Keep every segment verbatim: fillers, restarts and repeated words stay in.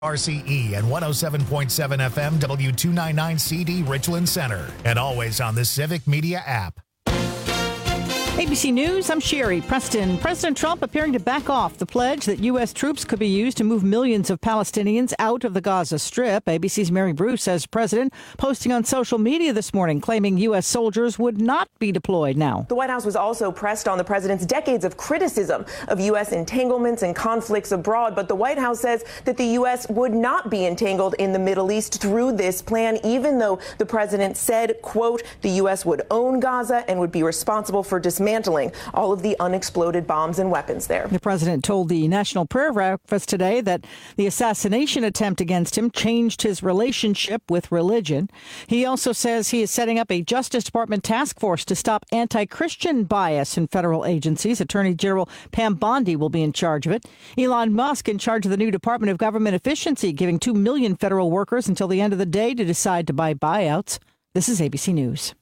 R C E and one oh seven point seven F M W two ninety-nine C D Richland Center, and always on the Civic Media app. A B C News, I'm Sherry Preston. President Trump appearing to back off the pledge that U S troops could be used to move millions of Palestinians out of the Gaza Strip. A B C's Mary Bruce says President posting on social media this morning claiming U S soldiers would not be deployed now. The White House was also pressed on the president's decades of criticism of U S entanglements and conflicts abroad. But the White House says that the U S would not be entangled in the Middle East through this plan, even though the president said, quote, the U S would own Gaza and would be responsible for dismantling all of the unexploded bombs and weapons there. The president told the National Prayer Breakfast today that the assassination attempt against him changed his relationship with religion. He also says he is setting up a Justice Department task force to stop anti-Christian bias in federal agencies. Attorney General Pam Bondi will be in charge of it. Elon Musk in charge of the new Department of Government Efficiency, giving two million federal workers until the end of the day to decide to buy buyouts. This is A B C News.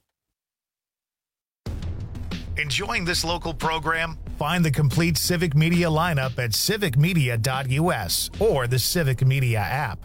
Enjoying this local program? Find the complete Civic Media lineup at civic media dot u s or the Civic Media app.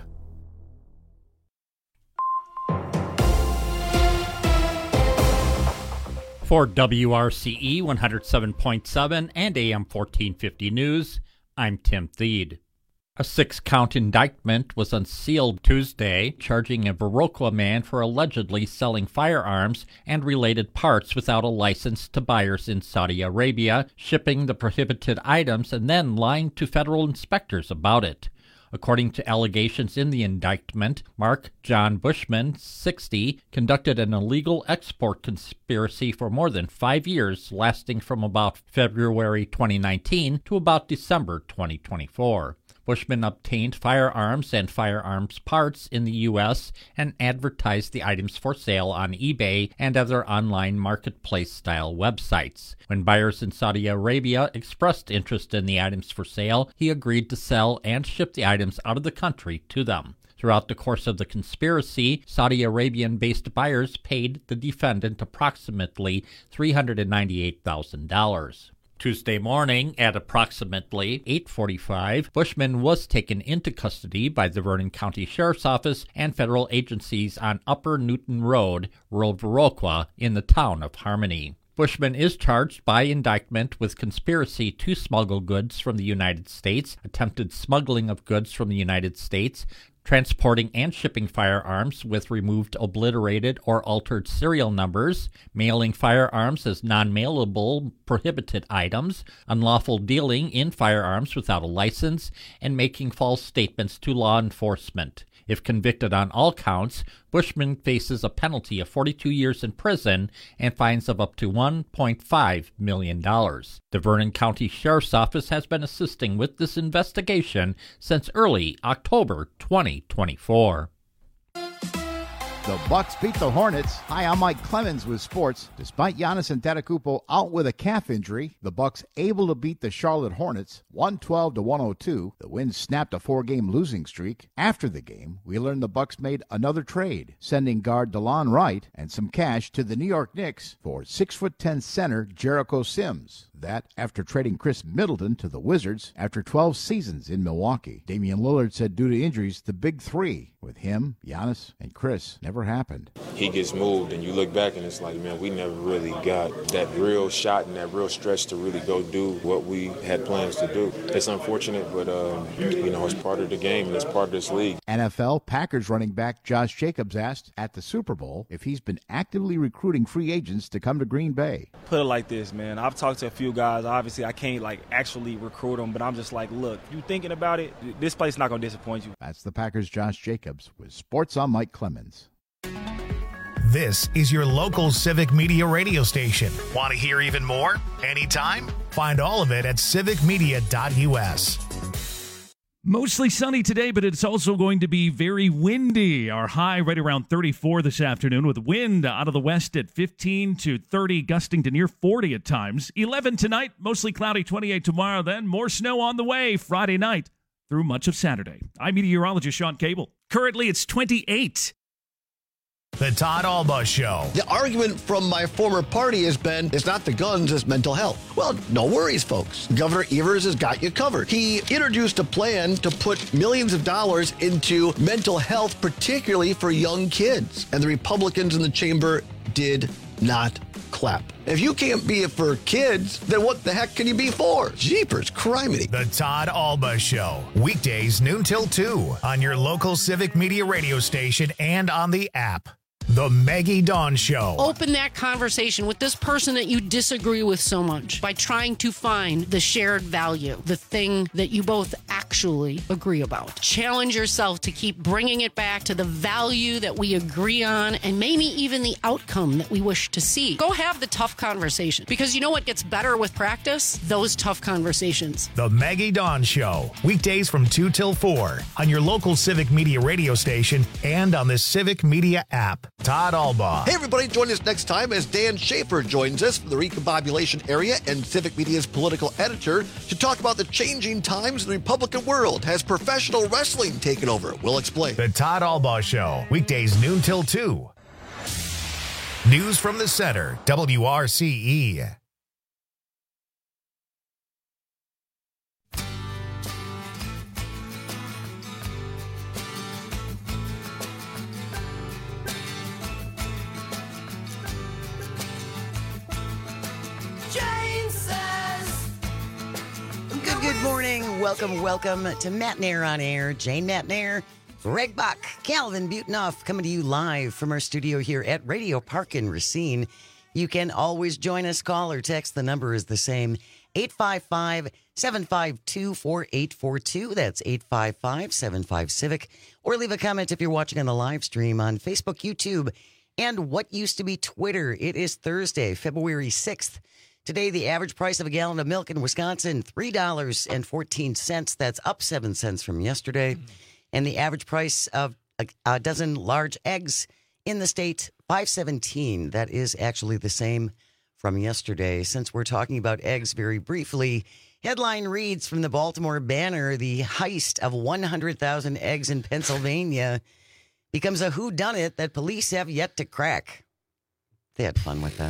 For W R C E one oh seven point seven and A M fourteen fifty News, I'm Tim Thede. A six-count indictment was unsealed Tuesday, charging a Viroqua man for allegedly selling firearms and related parts without a license to buyers in Saudi Arabia, shipping the prohibited items, and then lying to federal inspectors about it. According to allegations in the indictment, Mark John Bushman, sixty, conducted an illegal export conspiracy for more than five years, lasting from about February twenty nineteen to about December twenty twenty-four. Bushman obtained firearms and firearms parts in the U S and advertised the items for sale on eBay and other online marketplace-style websites. When buyers in Saudi Arabia expressed interest in the items for sale, he agreed to sell and ship the items out of the country to them. Throughout the course of the conspiracy, Saudi Arabian-based buyers paid the defendant approximately three hundred ninety-eight thousand dollars. Tuesday morning at approximately eight forty-five, Bushman was taken into custody by the Vernon County Sheriff's Office and federal agencies on Upper Newton Road, rural Viroqua, in the town of Harmony. Bushman is charged by indictment with conspiracy to smuggle goods from the United States, attempted smuggling of goods from the United States, transporting and shipping firearms with removed, obliterated, or altered serial numbers, mailing firearms as non-mailable prohibited items, unlawful dealing in firearms without a license, and making false statements to law enforcement. If convicted on all counts, Bushman faces a penalty of forty-two years in prison and fines of up to one point five million dollars. The Vernon County Sheriff's Office has been assisting with this investigation since early October twenty twenty-four. The Bucks beat the Hornets. Hi, I'm Mike Clemens with sports. Despite Giannis Antetokounmpo out with a calf injury, the Bucks able to beat the Charlotte Hornets one twelve to one oh two. The win snapped a four-game losing streak. After the game, we learned the Bucks made another trade, sending guard DeLon Wright and some cash to the New York Knicks for six foot ten center Jericho Sims. That after trading Chris Middleton to the Wizards after twelve seasons in Milwaukee. Damian Lillard said due to injuries, the big three, with him, Giannis, and Chris, never happened. He gets moved, and you look back, and it's like, man, we never really got that real shot and that real stretch to really go do what we had plans to do. It's unfortunate, but, um, you know, it's part of the game, and it's part of this league. N F L Packers running back Josh Jacobs asked at the Super Bowl if he's been actively recruiting free agents to come to Green Bay. Put it like this, man. I've talked to a few guys. Obviously, I can't, like, actually recruit them, but I'm just like, look, you thinking about it, this place is not going to disappoint you. That's the Packers' Josh Jacobs with Sports on Mike Clemens. This is your local Civic Media radio station. Want to hear even more? Anytime? Find all of it at civic media dot u s. Mostly sunny today, but it's also going to be very windy. Our high right around thirty-four this afternoon, with wind out of the west at fifteen to thirty, gusting to near forty at times. eleven tonight, mostly cloudy, twenty-eight tomorrow, then more snow on the way Friday night through much of Saturday. I'm meteorologist Sean Cable. Currently, it's twenty-eight. The Todd Alba Show. The argument from my former party has been, it's not the guns, it's mental health. Well, no worries, folks. Governor Evers has got you covered. He introduced a plan to put millions of dollars into mental health, particularly for young kids. And the Republicans in the chamber did not clap. If you can't be it for kids, then what the heck can you be for? Jeepers, criminy. The Todd Alba Show. Weekdays noon till two on your local Civic Media radio station and on the app. The Maggie Dawn Show. Open that conversation with this person that you disagree with so much by trying to find the shared value, the thing that you both actually agree about. Challenge yourself to keep bringing it back to the value that we agree on and maybe even the outcome that we wish to see. Go have the tough conversation, because you know what gets better with practice? Those tough conversations. The Maggie Dawn Show. Weekdays from two till four on your local Civic Media radio station and on the Civic Media app. Todd Alba. Hey, everybody, join us next time as Dan Schaefer joins us from the Recombobulation area and Civic Media's political editor to talk about the changing times in the Republican world. Has professional wrestling taken over? We'll explain. The Todd Alba Show. Weekdays noon till two. News from the center. W R C E. Good morning. Welcome, welcome to Matt Nair on Air. Jane Matt Nair, Greg Bach, Calvin Butenoff coming to you live from our studio here at Radio Park in Racine. You can always join us, call or text. The number is the same, eight five five, seven five two, four eight four two. That's eight five five, seven five, Civic. Or leave a comment if you're watching on the live stream on Facebook, YouTube, and what used to be Twitter. It is Thursday, February sixth. Today, the average price of a gallon of milk in Wisconsin, three dollars and fourteen cents. That's up seven cents from yesterday. Mm-hmm. And the average price of a, a dozen large eggs in the state, five dollars and seventeen cents. That is actually the same from yesterday. Since we're talking about eggs very briefly, headline reads from the Baltimore Banner, the heist of one hundred thousand eggs in Pennsylvania becomes a whodunit that police have yet to crack. They had fun with that.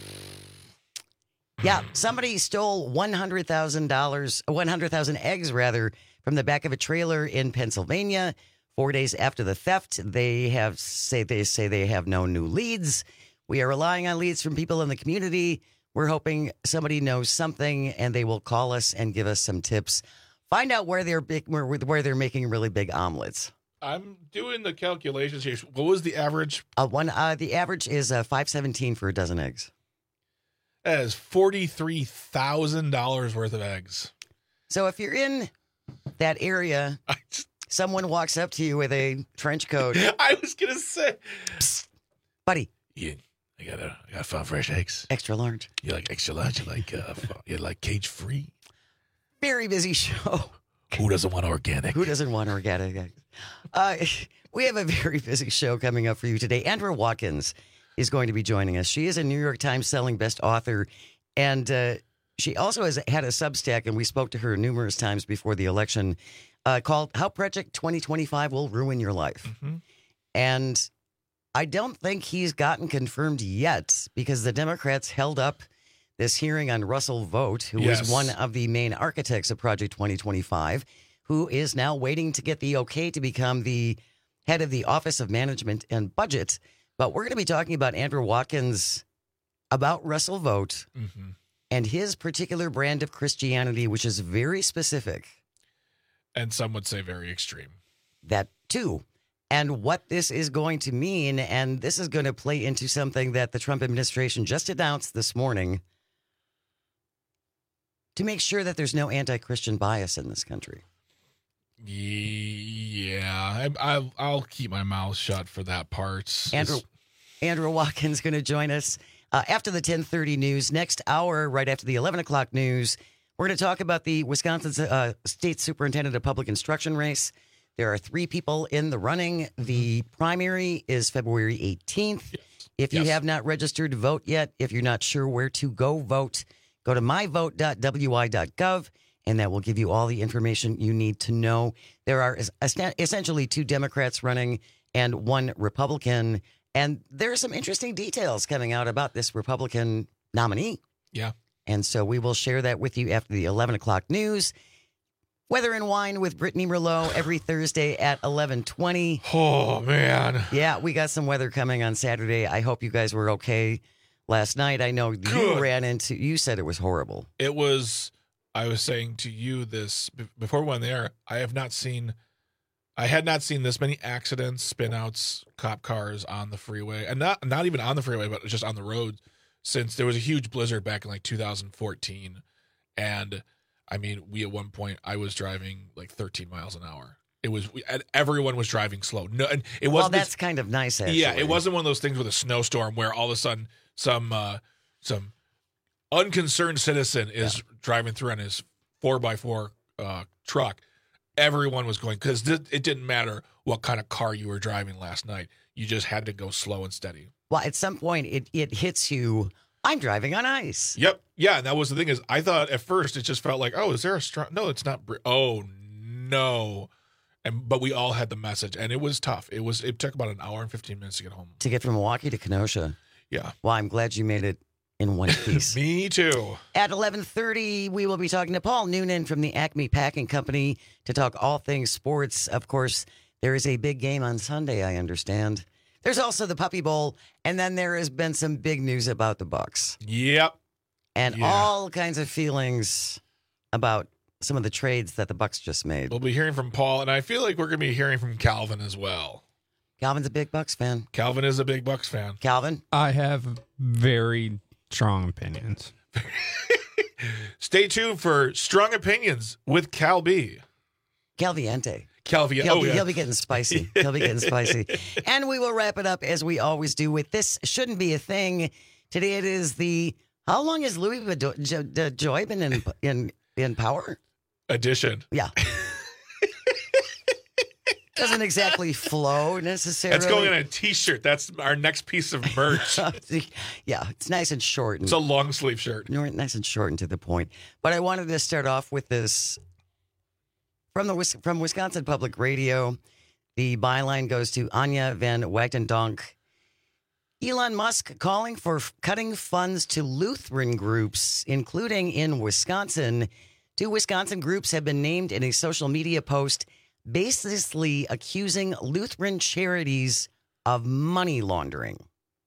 Yeah, somebody stole one hundred thousand dollars, one hundred thousand eggs, rather, from the back of a trailer in Pennsylvania. Four days after the theft, they have say they say they have no new leads. We are relying on leads from people in the community. We're hoping somebody knows something, and they will call us and give us some tips. Find out where they're big, where, where they're making really big omelets. I'm doing the calculations here. What was the average? Uh, one, uh, the average is uh, five seventeen for a dozen eggs. That is forty-three thousand dollars worth of eggs. So if you're in that area, just, someone walks up to you with a trench coat. I was going to say. Psst, buddy. Yeah, I got a, I got five fresh eggs. Extra large. You like extra large? You like, uh, you like cage free? Very busy show. Who doesn't want organic? Who doesn't want organic eggs? Uh, we have a very busy show coming up for you today. Andrew Watkins is going to be joining us. She is a New York Times selling best author, and uh, she also has had a Substack, and we spoke to her numerous times before the election, uh, called How Project twenty twenty-five Will Ruin Your Life. Mm-hmm. And I don't think he's gotten confirmed yet, because the Democrats held up this hearing on Russell Vought, who yes. was one of the main architects of Project twenty twenty-five, who is now waiting to get the okay to become the head of the Office of Management and Budget. But we're going to be talking about Andrew Watkins, about Russell Vought, mm-hmm. and his particular brand of Christianity, which is very specific. And some would say very extreme. That too. And what this is going to mean, and this is going to play into something that the Trump administration just announced this morning, to make sure that there's no anti-Christian bias in this country. Yeah, I, I, I'll keep my mouth shut for that part. Andrew, Andrew Watkins going to join us uh, after the ten thirty news. Next hour, right after the eleven o'clock news, we're going to talk about the Wisconsin uh, State Superintendent of Public Instruction race. There are three people in the running. The primary is February eighteenth. Yes. If you yes. have not registered to vote yet, if you're not sure where to go vote, go to my vote dot w i dot gov. And that will give you all the information you need to know. There are essentially two Democrats running and one Republican. And there are some interesting details coming out about this Republican nominee. Yeah. And so we will share that with you after the eleven o'clock news. Weather and Wine with Brittany Merlot every Thursday at eleven twenty. Oh, man. Yeah, we got some weather coming on Saturday. I hope you guys were okay last night. I know Good. you ran into, you said it was horrible. It was, I was saying to you this before we went there, I have not seen, I had not seen this many accidents, spin outs, cop cars on the freeway, and not not even on the freeway, but just on the road, since there was a huge blizzard back in like two thousand fourteen. And I mean, we at one point, I was driving like thirteen miles an hour. It was, we, and everyone was driving slow. No, and it wasn't. Well, that's this, kind of nice, actually. Yeah, it wasn't one of those things with a snowstorm where all of a sudden some uh, some unconcerned citizen is yeah. driving through on his four by four uh, truck. Everyone was going, because th- it didn't matter what kind of car you were driving last night. You just had to go slow and steady. Well, at some point, it, it hits you. I'm driving on ice. Yep. Yeah, and that was the thing is, I thought at first it just felt like, oh, is there a strong? No, it's not. Br- oh no, and but we all had the message, and it was tough. It was. It took about an hour and fifteen minutes to get home. To get from Milwaukee to Kenosha. Yeah. Well, I'm glad you made it in one piece. Me too. At eleven thirty, we will be talking to Paul Noonan from the Acme Packing Company to talk all things sports. Of course, there is a big game on Sunday, I understand. There's also the Puppy Bowl, and then there has been some big news about the Bucks. Yep. And yeah. all kinds of feelings about some of the trades that the Bucks just made. We'll be hearing from Paul, and I feel like we're going to be hearing from Calvin as well. Calvin's a big Bucks fan. Calvin is a big Bucks fan. Calvin? I have very strong opinions. Stay tuned for Strong Opinions with Cal B. Calviente. Calvi- he'll, oh, be, yeah. he'll be getting spicy. He'll be getting spicy. And we will wrap it up as we always do with This Shouldn't Be a Thing. Today it is the, how long has Louis Joy been in, in, in power? Edition. Yeah. Doesn't exactly flow necessarily. That's going on a T-shirt. That's our next piece of merch. Yeah, it's nice and short. And, it's a long sleeve shirt. Nice and short and to the point. But I wanted to start off with this. From the from Wisconsin Public Radio, the byline goes to Anya van Wagdendonk. Elon Musk calling for cutting funds to Lutheran groups, including in Wisconsin. Two Wisconsin groups have been named in a social media post, baselessly accusing Lutheran charities of money laundering.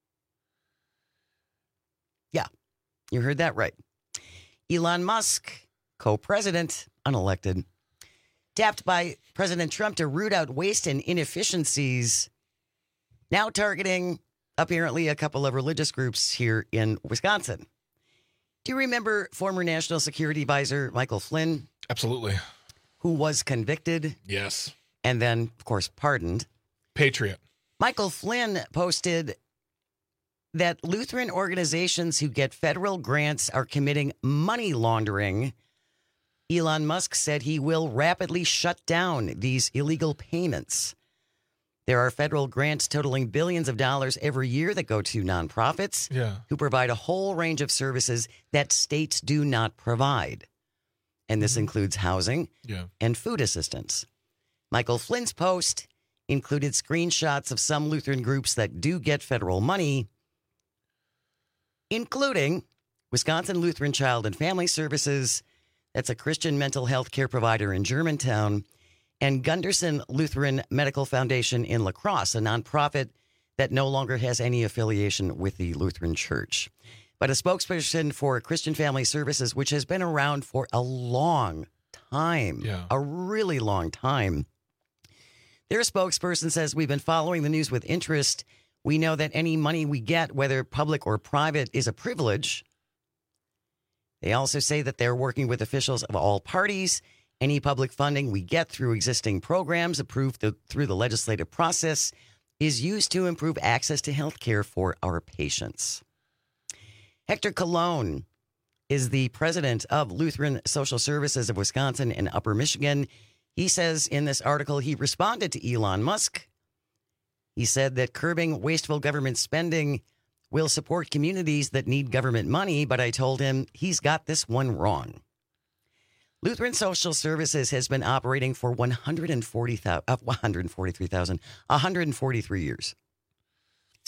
Yeah, you heard that right. Elon Musk, co-president, unelected, tapped by President Trump to root out waste and inefficiencies, now targeting apparently a couple of religious groups here in Wisconsin. Do you remember former National Security Advisor Michael Flynn? Absolutely. Who was convicted? Yes. And then, of course, pardoned. Patriot. Michael Flynn posted that Lutheran organizations who get federal grants are committing money laundering. Elon Musk said he will rapidly shut down these illegal payments. There are federal grants totaling billions of dollars every year that go to nonprofits yeah. who provide a whole range of services that states do not provide. And this mm-hmm. includes housing yeah. and food assistance. Michael Flynn's post included screenshots of some Lutheran groups that do get federal money, including Wisconsin Lutheran Child and Family Services. That's a Christian mental health care provider in Germantown, and Gunderson Lutheran Medical Foundation in La Crosse, a nonprofit that no longer has any affiliation with the Lutheran Church. But a spokesperson for Christian Family Services, which has been around for a long time, yeah. a really long time, their spokesperson says, we've been following the news with interest. We know that any money we get, whether public or private, is a privilege. They also say that they're working with officials of all parties. Any public funding we get through existing programs approved th- through the legislative process is used to improve access to health care for our patients. Hector Colon is the president of Lutheran Social Services of Wisconsin and Upper Michigan. He says in this article he responded to Elon Musk. He said that curbing wasteful government spending will support communities that need government money, but I told him he's got this one wrong. Lutheran Social Services has been operating for one hundred forty thousand, uh, one hundred forty-three thousand, one hundred forty-three years. It's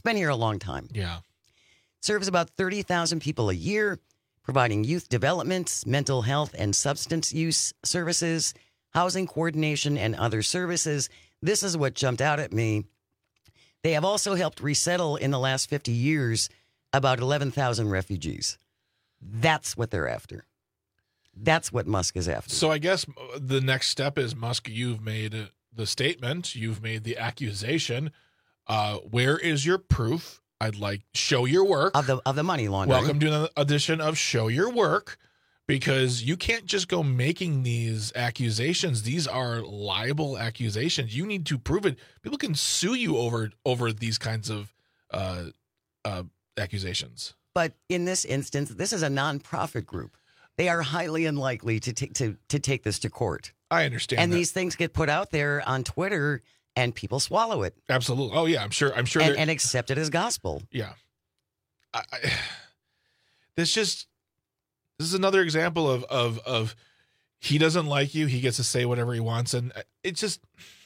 been here a long time. Yeah. Serves about thirty thousand people a year, providing youth development, mental health and substance use services, housing coordination, and other services. This is what jumped out at me. They have also helped resettle in the last fifty years about eleven thousand refugees. That's what they're after. That's what Musk is after. So I guess the next step is, Musk, you've made the statement, you've made the accusation. Uh, where is your proof? I'd like show your work of the of the money laundering. Welcome to another edition of Show Your Work, because you can't just go making these accusations. These are liable accusations. You need to prove it. People can sue you over over these kinds of uh, uh, accusations. But in this instance, this is a nonprofit group. They are highly unlikely to take to to take this to court. I understand. And that. these things get put out there on Twitter, and people swallow it. Absolutely. Oh yeah, I'm sure. I'm sure. And, and accept it as gospel. Yeah. I, I, this just this is another example of of of he doesn't like you. He gets to say whatever he wants, and it just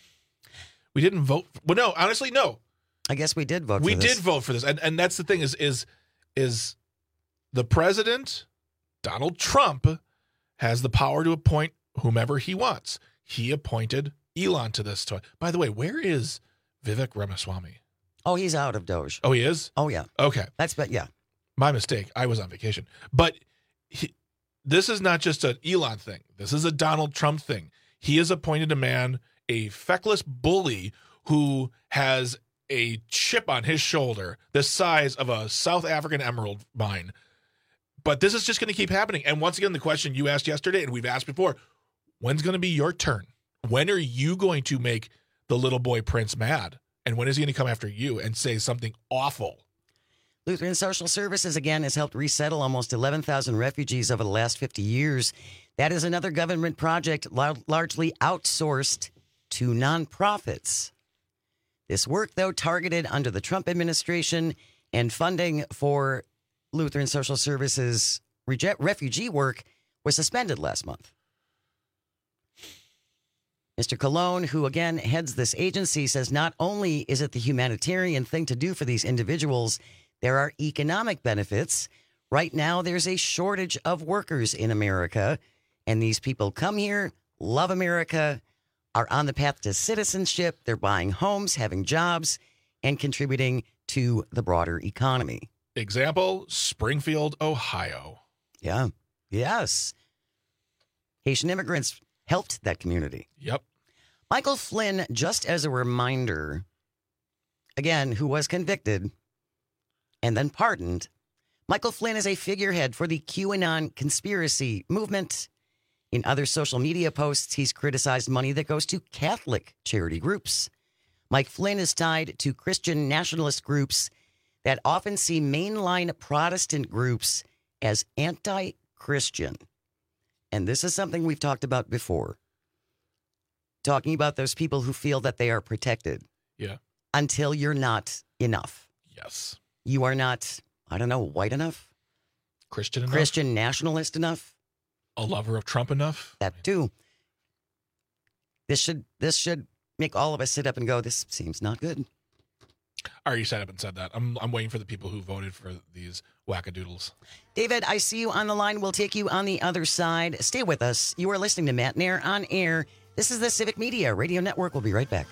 we didn't vote. Well, no, honestly, no. I guess we did vote. We for this. did vote for this, and and that's the thing is is is the president, Donald Trump, has the power to appoint whomever he wants. He appointed Elon to this. To, by the way, where is Vivek Ramaswamy? Oh, he's out of Doge. Oh, he is? Oh, yeah. Okay. That's, but yeah. My mistake. I was on vacation. But he, this is not just an Elon thing. This is a Donald Trump thing. He has appointed a man, a feckless bully who has a chip on his shoulder the size of a South African emerald mine. But this is just going to keep happening. And once again, the question you asked yesterday and we've asked before, when's going to be your turn? When are you going to make the little boy Prince mad? And when is he going to come after you and say something awful? Lutheran Social Services, again, has helped resettle almost eleven thousand refugees over the last fifty years. That is another government project lar- largely outsourced to nonprofits. This work, though, targeted under the Trump administration, and funding for Lutheran Social Services reject refugee work was suspended last month. Mister Colon, who again heads this agency, says not only is it the humanitarian thing to do for these individuals, there are economic benefits. Right now, there's a shortage of workers in America, and these people come here, love America, are on the path to citizenship. They're buying homes, having jobs, and contributing to the broader economy. Example, Springfield, Ohio. Yeah. Yes. Haitian immigrants helped that community. Yep. Michael Flynn, just as a reminder, again, who was convicted and then pardoned, Michael Flynn is a figurehead for the QAnon conspiracy movement. In other social media posts, he's criticized money that goes to Catholic charity groups. Mike Flynn is tied to Christian nationalist groups that often see mainline Protestant groups as anti-Christian. And this is something we've talked about before. Talking about those people who feel that they are protected. Yeah. Until you're not enough. Yes. You are not, I don't know, white enough? Christian enough? Christian nationalist enough? A lover of Trump enough? That too. This should this should make all of us sit up and go, this seems not good. I already sat up and said that. I'm I'm waiting for the people who voted for these wackadoodles. David, I see you on the line. We'll take you on the other side. Stay with us. You are listening to Matt Nair on Air. This is the Civic Media Radio Network. We'll be right back.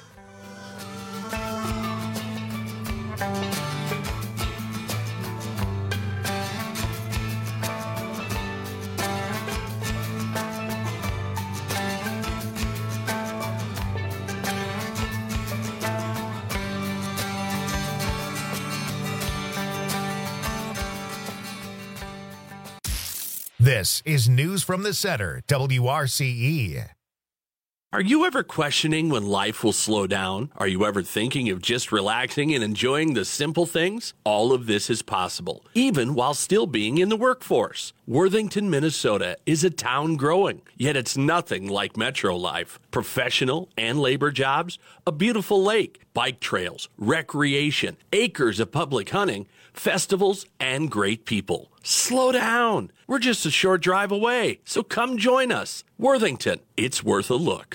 This is News from the Center, W R C E. Are you ever questioning when life will slow down? Are you ever thinking of just relaxing and enjoying the simple things? All of this is possible, even while still being in the workforce. Worthington, Minnesota is a town growing, yet it's nothing like metro life. Professional and labor jobs, a beautiful lake, bike trails, recreation, acres of public hunting, festivals, and great people. Slow down. We're just a short drive away, so come join us. Worthington, it's worth a look.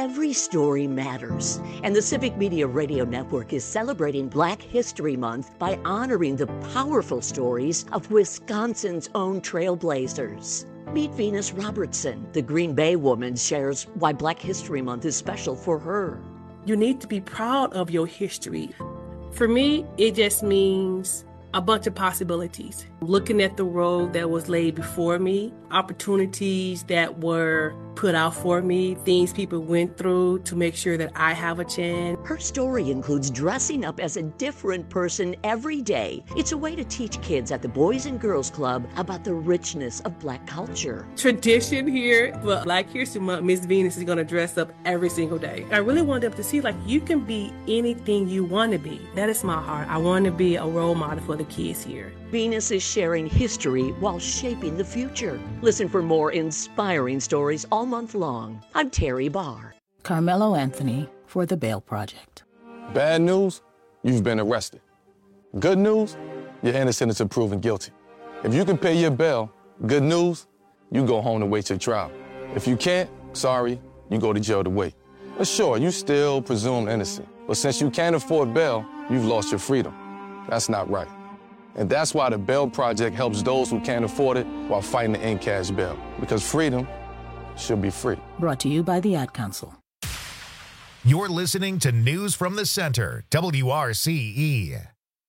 Every story matters, and the Civic Media Radio Network is celebrating Black History Month by honoring the powerful stories of Wisconsin's own trailblazers. Meet Venus Robertson. The Green Bay woman shares why Black History Month is special for her. You need to be proud of your history. For me, it just means a bunch of possibilities. Looking at the road that was laid before me, opportunities that were put out for me, things people went through to make sure that I have a chance. Her story includes dressing up as a different person every day. It's a way to teach kids at the Boys and Girls Club about the richness of Black culture. Tradition here, but Black History Month, Miss Venus is going to dress up every single day. I really want them to see, like, you can be anything you want to be. That is my heart. I want to be a role model for the kids here. Venus is sharing history while shaping the future. Listen for more inspiring stories all month long. I'm Terry Barr. Carmelo Anthony for the Bail Project. Bad news, you've been arrested. Good news, you're innocent until proven guilty. If you can pay your bail, good news, you go home to wait your trial. If you can't, sorry, you go to jail to wait. But sure, you still presumed innocent. But since you can't afford bail, you've lost your freedom. That's not right. And that's why the Bail Project helps those who can't afford it while fighting to end cash bail. Because freedom should be free. Brought to you by the Ad Council. You're listening to News from the Center, W R C E.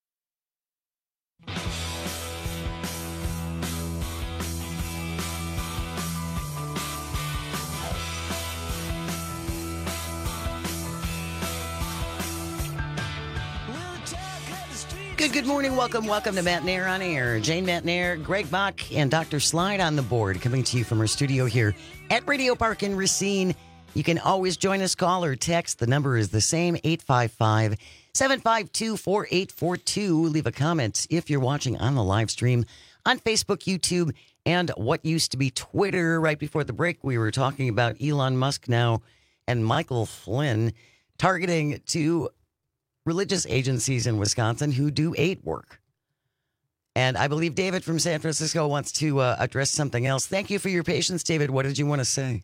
Good, good morning. Welcome, welcome to Matt Nair on Air. Jane Matt Nair, Greg Bach, and Doctor Slide on the board, coming to you from our studio here at Radio Park in Racine. You can always join us, call or text. The number is the same, eight five five, seven five two, four eight four two. Leave a comment if you're watching on the live stream on Facebook, YouTube, and what used to be Twitter. Right before the break, we were talking about Elon Musk now and Michael Flynn targeting two religious agencies in Wisconsin who do aid work. And I believe David from San Francisco wants to uh, address something else. Thank you for your patience, David. What did you want to say?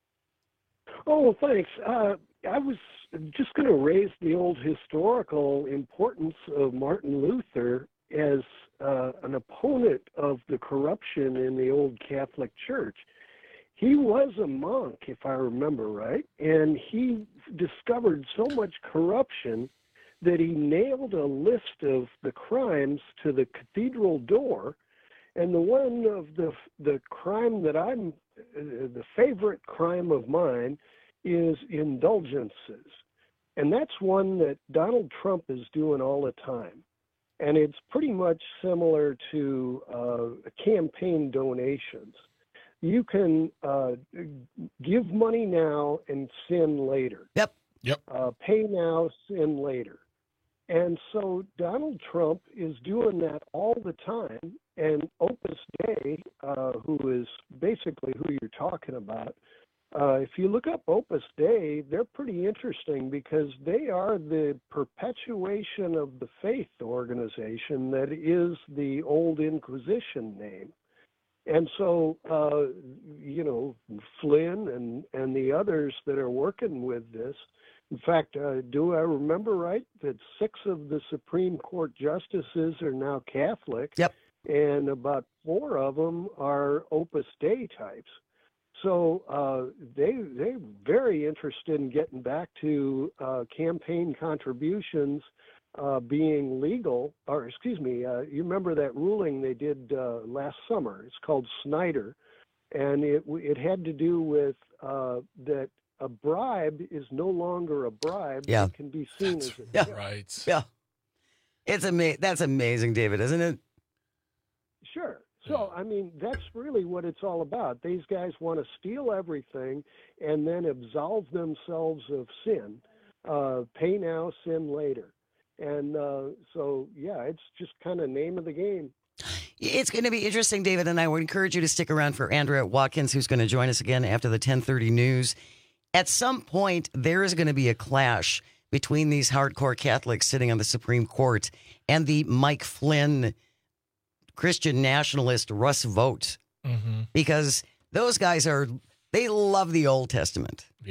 Oh, thanks. Uh, I was just going to raise the old historical importance of Martin Luther as uh, an opponent of the corruption in the old Catholic Church. He was a monk, if I remember right, and he discovered so much corruption that he nailed a list of the crimes to the cathedral door. And the one of the the crime that I'm, uh, the favorite crime of mine is indulgences. And that's one that Donald Trump is doing all the time. And it's pretty much similar to uh, campaign donations. You can uh, give money now and sin later. Yep. Yep. Uh, pay now, sin later. And so Donald Trump is doing that all the time. And Opus Dei, uh, who is basically who you're talking about, uh, if you look up Opus Dei, they're pretty interesting because they are the perpetuation of the faith organization that is the old Inquisition name. And so, uh, you know, Flynn and, and the others that are working with this, in fact, uh, do I remember right that six of the Supreme Court justices are now Catholic? Yep. And about four of them are Opus Dei types. So uh, they, they're very interested in getting back to uh, campaign contributions uh, being legal, or excuse me, uh, you remember that ruling they did uh, last summer. It's called Snyder, and it, it had to do with uh, that a bribe is no longer a bribe. Yeah. It can be seen That's as a yeah. gift. Right. Yeah. It's ama- That's amazing, David, isn't it? Sure. So, I mean, that's really what it's all about. These guys want to steal everything and then absolve themselves of sin. Uh, pay now, sin later. And uh, so, yeah, it's just kind of name of the game. It's going to be interesting, David, and I would encourage you to stick around for Andrea Watkins, who's going to join us again after the ten thirty news. At some point, there is going to be a clash between these hardcore Catholics sitting on the Supreme Court and the Mike Flynn Christian nationalist Russ Vought, Mm-hmm. because those guys are, they love the Old Testament. Yeah.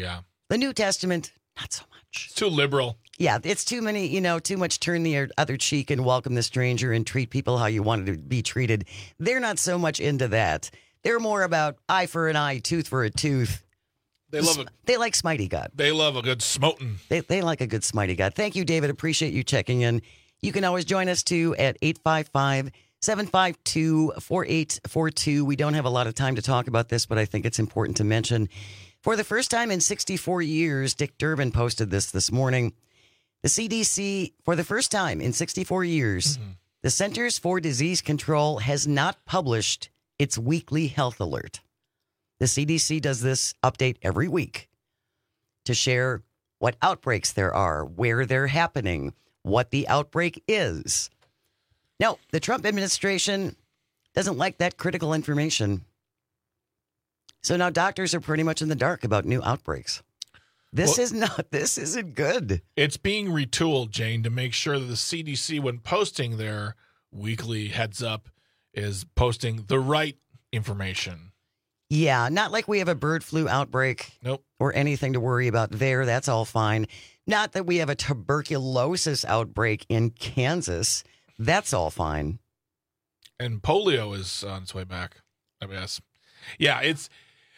The New Testament, not so much. It's too liberal. Yeah, it's too many, you know, too much turn the other cheek and welcome the stranger and treat people how you wanted to be treated. They're not so much into that. They're more about eye for an eye, tooth for a tooth. They love it. They like Smitey God. They love a good smotin'. They, they like a good Smitey God. Thank you, David. Appreciate you checking in. You can always join us, too, at eight five five, seven five two, four eight four two. We don't have a lot of time to talk about this, but I think it's important to mention. For the first time in sixty-four years, Dick Durbin posted this this morning. The C D C, for the first time in sixty-four years, mm-hmm. the Centers for Disease Control has not published its weekly health alert. The C D C does this update every week to share what outbreaks there are, where they're happening, what the outbreak is. Now, the Trump administration doesn't like that critical information. So now doctors are pretty much in the dark about new outbreaks. This well, is not, this isn't good. It's being retooled, Jane, to make sure that the C D C, when posting their weekly heads up, is posting the right information. Yeah, not like we have a bird flu outbreak. Nope. Or anything to worry about there. That's all fine. Not that we have a tuberculosis outbreak in Kansas. That's all fine. And polio is on its way back, I guess. Yeah, it's...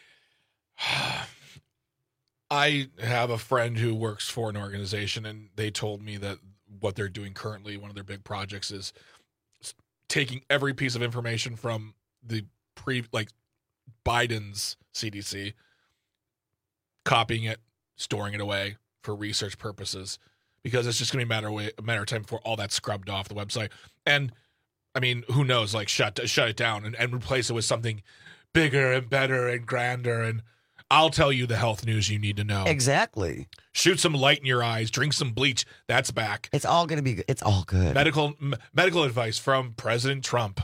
I have a friend who works for an organization, and they told me that what they're doing currently, one of their big projects, is taking every piece of information from the pre, like Biden's C D C, copying it, storing it away for research purposes, because it's just going to be a matter of, way, a matter of time before all that's scrubbed off the website. And I mean, who knows? Like, shut shut it down and, and replace it with something bigger and better and grander. And I'll tell you the health news you need to know. Exactly. Shoot some light in your eyes. Drink some bleach. That's back. It's all going to be. It's all good. Medical m- medical advice from President Trump.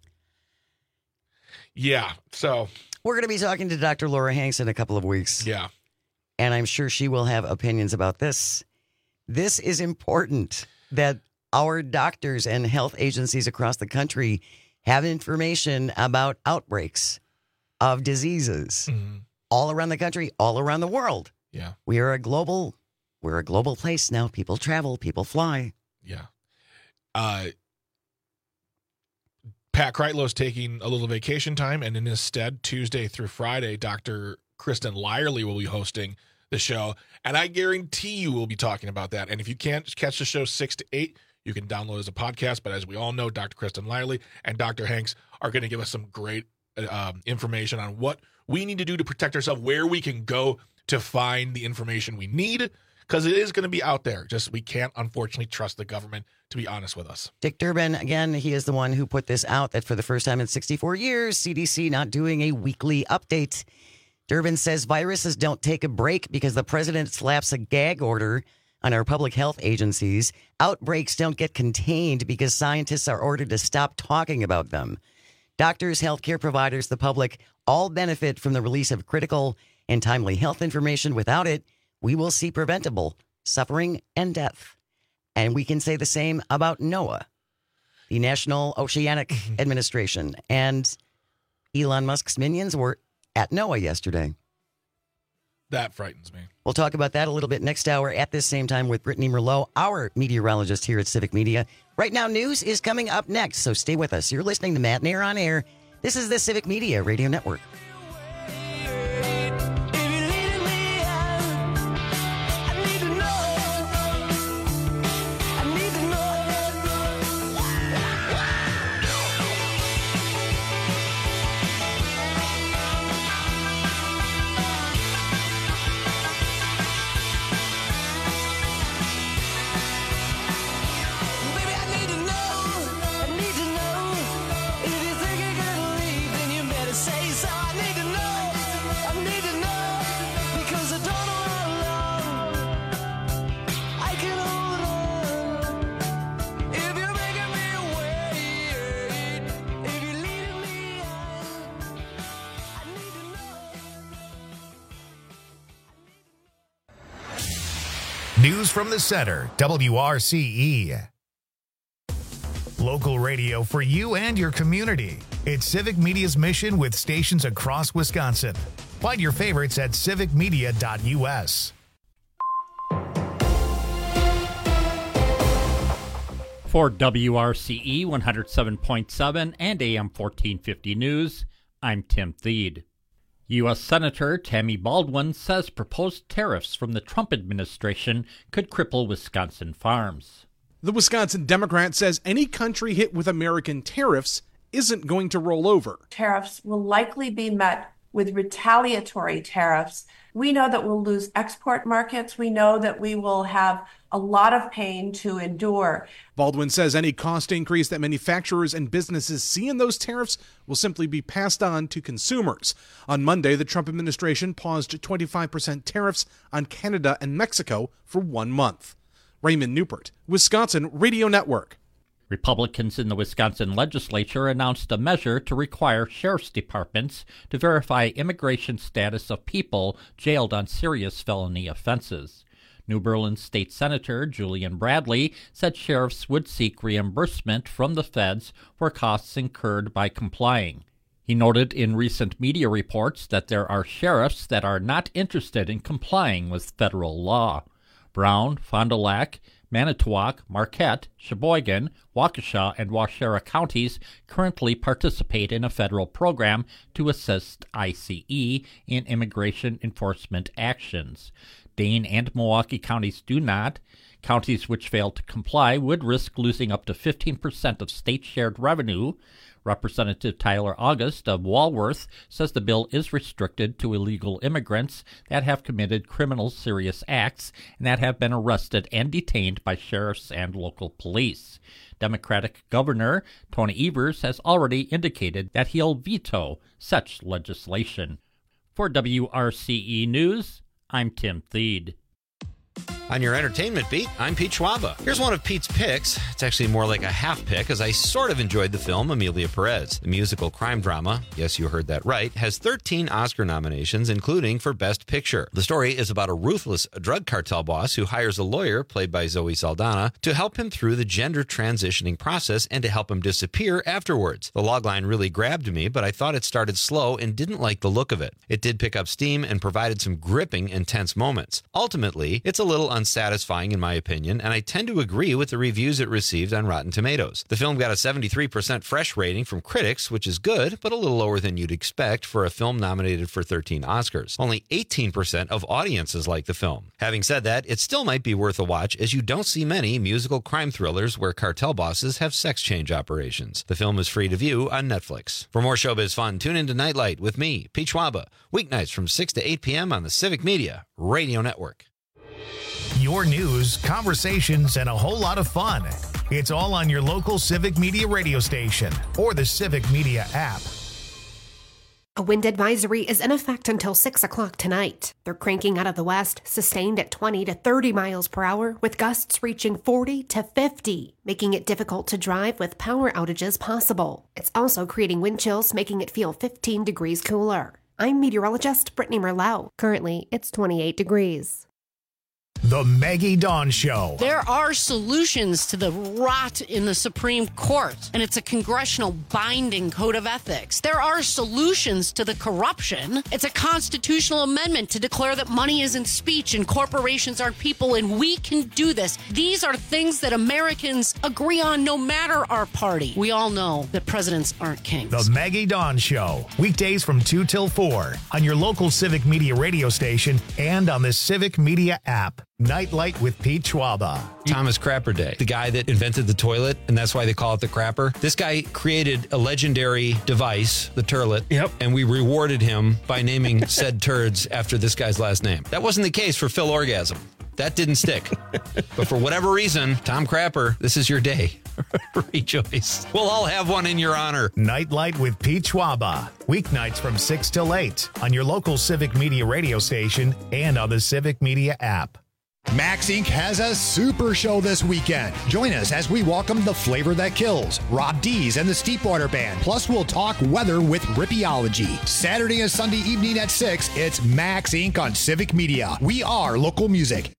Yeah. So we're going to be talking to Doctor Laura Hanks in a couple of weeks. Yeah. And I'm sure she will have opinions about this. This is important that our doctors and health agencies across the country have information about outbreaks of diseases mm-hmm. all around the country, all around the world. Yeah. We are a global, we're a global place now. People travel, people fly. Yeah. Uh, Pat Kreitlow is taking a little vacation time, and in his stead, Tuesday through Friday, Doctor Kristen Lyerly will be hosting the show, and I guarantee you we'll be talking about that. And if you can't catch the show six to eight, you can download it as a podcast. But as we all know, Doctor Kristen Lyerly and Doctor Hanks are going to give us some great um, information on what we need to do to protect ourselves, where we can go to find the information we need, because it is going to be out there. Just we can't, unfortunately, trust the government to be honest with us. Dick Durbin, again, he is the one who put this out, that for the first time in sixty-four years, C D C not doing a weekly update. Durbin says viruses don't take a break because the president slaps a gag order on our public health agencies. Outbreaks don't get contained because scientists are ordered to stop talking about them. Doctors, healthcare providers, the public all benefit from the release of critical and timely health information. Without it, we will see preventable suffering and death. And we can say the same about NOAA, the National Oceanic Administration. And Elon Musk's minions were at NOAA yesterday. That frightens me. We'll talk about that a little bit next hour at this same time with Brittany Merlot, our meteorologist here at Civic Media. Right now, news is coming up next, so stay with us. You're listening to Matt Nair on Air. This is the Civic Media Radio Network. News from the center, W R C E. Local radio for you and your community. It's Civic Media's mission with stations across Wisconsin. Find your favorites at civic media dot U S. For W R C E one oh seven point seven and A M fourteen fifty News, I'm Tim Thede. U S Senator Tammy Baldwin says proposed tariffs from the Trump administration could cripple Wisconsin farms. The Wisconsin Democrat says any country hit with American tariffs isn't going to roll over. Tariffs will likely be met with retaliatory tariffs. We know that we'll lose export markets. We know that we will have a lot of pain to endure. Baldwin says any cost increase that manufacturers and businesses see in those tariffs will simply be passed on to consumers. On Monday, the Trump administration paused twenty-five percent tariffs on Canada and Mexico for one month. Raymond Newport, Wisconsin Radio Network. Republicans in the Wisconsin legislature announced a measure to require sheriff's departments to verify immigration status of people jailed on serious felony offenses. New Berlin State Senator Julian Bradley said sheriffs would seek reimbursement from the feds for costs incurred by complying. He noted in recent media reports that there are sheriffs that are not interested in complying with federal law. Brown, Fond du Lac, Manitowoc, Marquette, Sheboygan, Waukesha, and Waushara counties currently participate in a federal program to assist I C E in immigration enforcement actions. Dane and Milwaukee counties do not. Counties which fail to comply would risk losing up to fifteen percent of state-shared revenue. Representative Tyler August of Walworth says the bill is restricted to illegal immigrants that have committed criminal serious acts and that have been arrested and detained by sheriffs and local police. Democratic Governor Tony Evers has already indicated that he'll veto such legislation. For W R C E News, I'm Tim Thede. On your entertainment beat, I'm Pete Schwaba. Here's one of Pete's picks. It's actually more like a half pick, as I sort of enjoyed the film Amelia Perez. The musical crime drama, yes, you heard that right, has thirteen Oscar nominations, including for Best Picture. The story is about a ruthless drug cartel boss who hires a lawyer, played by Zoe Saldana, to help him through the gender transitioning process and to help him disappear afterwards. The logline really grabbed me, but I thought it started slow and didn't like the look of it. It did pick up steam and provided some gripping, intense moments. Ultimately, it's a little unsatisfying in my opinion, and I tend to agree with the reviews it received on Rotten Tomatoes. The film got a seventy-three percent fresh rating from critics, which is good, but a little lower than you'd expect for a film nominated for thirteen Oscars. Only eighteen percent of audiences like the film. Having said that, it still might be worth a watch, as you don't see many musical crime thrillers where cartel bosses have sex change operations. The film is free to view on Netflix. For more showbiz fun, tune into Nightlight with me, Pete Schwaba, weeknights from six to eight p.m. on the Civic Media Radio Network. Your news, conversations, and a whole lot of fun. It's all on your local Civic Media radio station or the Civic Media app. A wind advisory is in effect until six o'clock tonight. They're cranking out of the west, sustained at twenty to thirty miles per hour, with gusts reaching forty to fifty, making it difficult to drive with power outages possible. It's also creating wind chills, making it feel fifteen degrees cooler. I'm meteorologist Brittany Merlau. Currently, it's twenty-eight degrees. The Maggie Dawn Show. There are solutions to the rot in the Supreme Court, and it's a congressional binding code of ethics. There are solutions to the corruption. It's a constitutional amendment to declare that money isn't speech and corporations aren't people, and we can do this. These are things that Americans agree on no matter our party. We all know that presidents aren't kings. The Maggie Dawn Show. Weekdays from two till four on your local Civic Media radio station and on the Civic Media app. Nightlight with Pete Schwaba. Thomas Crapper Day, the guy that invented the toilet, and that's why they call it the crapper. This guy created a legendary device, the turlet, yep. and we rewarded him by naming said turds after this guy's last name. That wasn't the case for Phil Orgasm. That didn't stick. But for whatever reason, Tom Crapper, this is your day. Rejoice. We'll all have one in your honor. Nightlight with Pete Schwaba. Weeknights from six till eight on your local Civic Media radio station and on the Civic Media app. Max Incorporated has a super show this weekend. Join us as we welcome the flavor that kills, Rob Dees and the Steepwater Band. Plus, we'll talk weather with Rippeology. Saturday and Sunday evening at six, it's Max Incorporated on Civic Media. We are local music.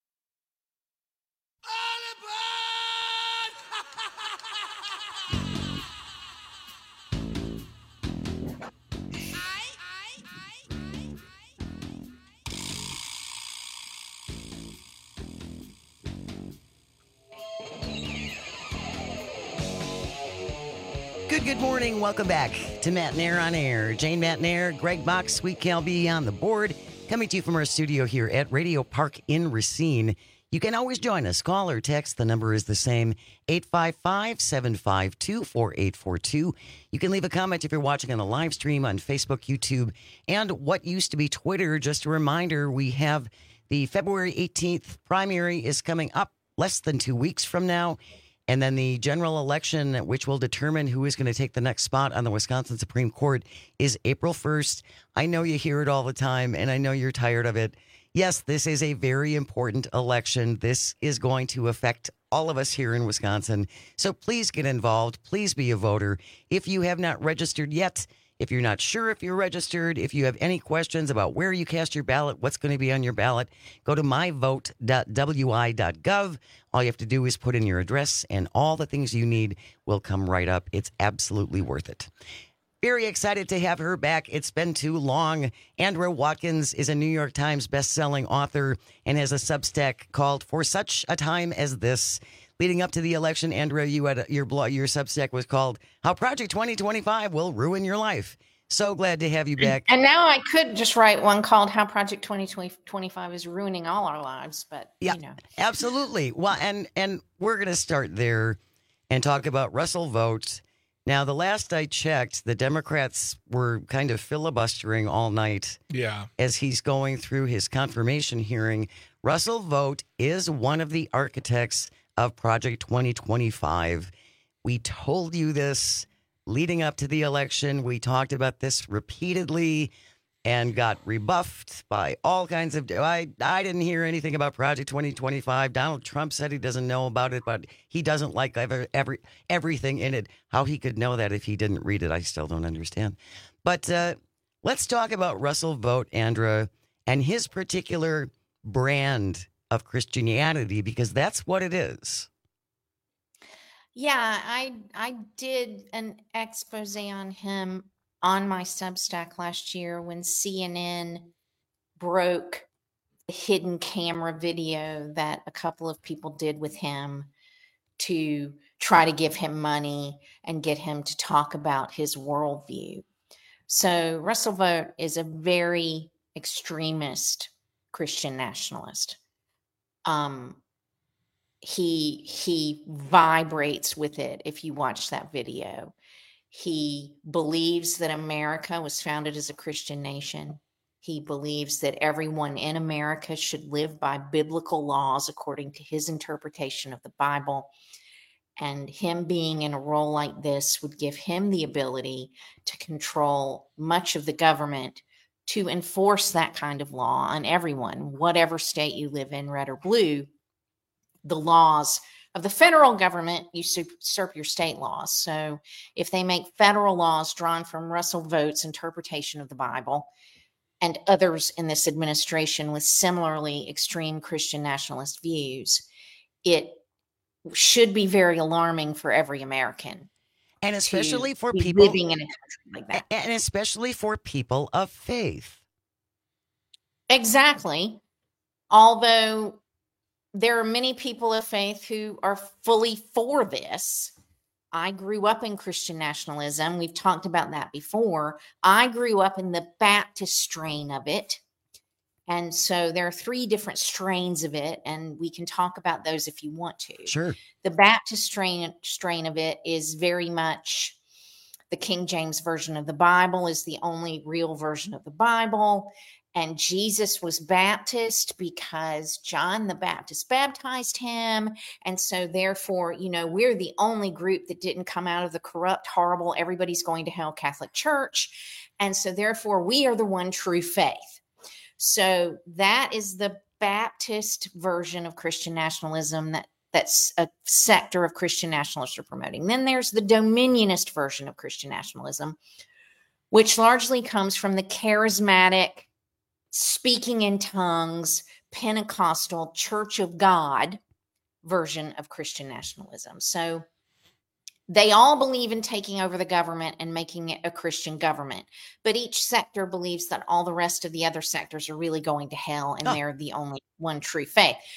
Good, good morning. Welcome back to Matt Nair on Air. Jane Matt Nair, Greg Bach, Sweet Cal B on the board. Coming to you from our studio here at Radio Park in Racine. You can always join us. Call or text. The number is the same, eight five five, seven five two, four eight four two. You can leave a comment if you're watching on the live stream on Facebook, YouTube, and what used to be Twitter. Just a reminder, we have the February eighteenth primary is coming up less than two weeks from now. And then the general election, which will determine who is going to take the next spot on the Wisconsin Supreme Court, is April first. I know you hear it all the time, and I know you're tired of it. Yes, this is a very important election. This is going to affect all of us here in Wisconsin. So please get involved. Please be a voter. If you have not registered yet, if you're not sure if you're registered, if you have any questions about where you cast your ballot, what's going to be on your ballot, go to my vote dot w i dot gov. All you have to do is put in your address, and all the things you need will come right up. It's absolutely worth it. Very excited to have her back. It's been too long. Andrea Watkins is a New York Times bestselling author and has a Substack called For Such a Time as This. Leading up to the election, Andrea, you had a, your blog, your Substack was called How Project twenty twenty-five Will Ruin Your Life. So glad to have you back. And now I could just write one called How Project twenty twenty-five is Ruining All Our Lives, but yeah, you know. Absolutely. Well, and and we're going to start there and talk about Russell Vought. Now, the last I checked, the Democrats were kind of filibustering all night. Yeah. As he's going through his confirmation hearing. Russell Vought is one of the architects of Project twenty twenty-five. We told you this leading up to the election. We talked about this repeatedly and got rebuffed by all kinds of... I, I didn't hear anything about Project twenty twenty-five. Donald Trump said he doesn't know about it, but he doesn't like every, every everything in it. How he could know that if he didn't read it, I still don't understand. But uh, let's talk about Russell Vought, Andrea, and his particular brand of Christianity, because that's what it is. Yeah, I I did an expose on him on my Substack last year when C N N broke the hidden camera video that a couple of people did with him to try to give him money and get him to talk about his worldview. So Russell Vought is a very extremist Christian nationalist. Um, he he vibrates with it if you watch that video. He believes that America was founded as a Christian nation. He believes that everyone in America should live by biblical laws according to his interpretation of the Bible. And him being in a role like this would give him the ability to control much of the government to enforce that kind of law on everyone, whatever state you live in, red or blue. The laws of the federal government usurp your state laws. So if they make federal laws drawn from Russell Vaught's interpretation of the Bible and others in this administration with similarly extreme Christian nationalist views, it should be very alarming for every American. And especially for be people living in a country like that. And especially for people of faith. Exactly. Although there are many people of faith who are fully for this. I grew up in Christian nationalism. We've talked about that before. I grew up in the Baptist strain of it. And so there are three different strains of it, and we can talk about those if you want to. Sure. The Baptist strain, strain of it is very much the King James Version of the Bible is the only real version of the Bible. And Jesus was Baptist because John the Baptist baptized him. And so therefore, you know, we're the only group that didn't come out of the corrupt, horrible, everybody's going to hell Catholic Church. And so therefore, we are the one true faith. So that is the Baptist version of Christian nationalism that that's a sector of Christian nationalists are promoting. Then there's the Dominionist version of Christian nationalism, which largely comes from the charismatic, speaking in tongues, Pentecostal Church of God version of Christian nationalism. So they all believe in taking over the government and making it a Christian government. But each sector believes that all the rest of the other sectors are really going to hell and oh. they're the only one true faith.